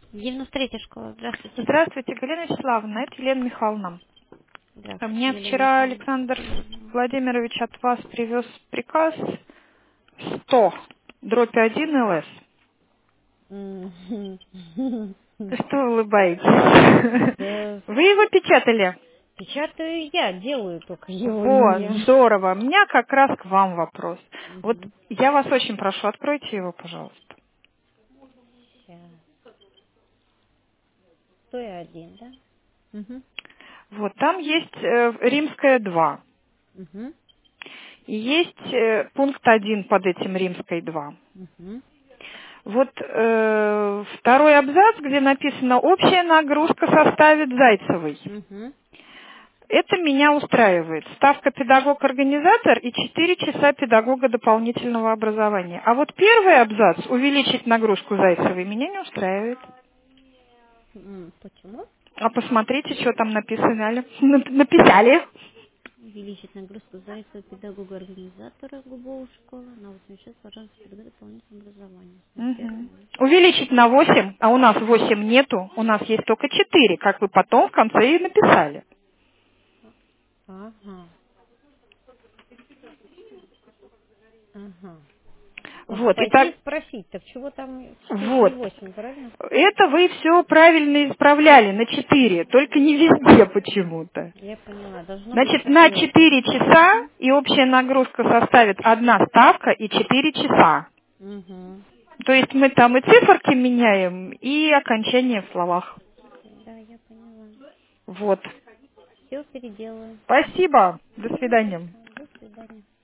93-я школа. Здравствуйте. Здравствуйте, Галина Вячеславовна, это Елена Михайловна. Здравствуйте, Мне Елена вчера Михайловна. Александр Владимирович от вас привез приказ 100/1 ЛС. Что вы улыбаетесь? Да, Вы его печатали? печатаю я, делаю только его Вот, не. здорово. У меня как раз к вам вопрос. Вот Мгм. я вас очень прошу, откройте его, пожалуйста. Щас. 101, да? Угу. Вот, там есть римская 2. Угу. И есть пункт 1 под этим римской 2. Угу. Вот второй абзац, где написано «Общая нагрузка составит Зайцевой». Угу. Это меня устраивает. Ставка педагог-организатор и 4 часа педагога дополнительного образования. А вот первый абзац «Увеличить нагрузку Зайцевой» меня не устраивает. Почему? А посмотрите, что там написали. Написали. Увеличить нагрузку Зайцева, педагога-организатора Губова школы на 86, пожалуйста, педагога дополнительного образования. Мгм. Увеличить на 8, а у нас 8 нету, у нас есть только 4, как вы потом в конце и написали. Ага. Ага. Ой, Вот, пойти итак, спросить, так чего там 4 и вот. 8, правильно? Это вы все правильно исправляли на 4, только не везде почему-то. Я поняла, должно быть Значит, на 4. 4 часа и общая нагрузка составит одна ставка и 4 часа. Угу. То есть мы там и циферки меняем, и окончание в словах. Да, я поняла. Вот. Все переделаю. Спасибо. До Все, свидания. до свидания.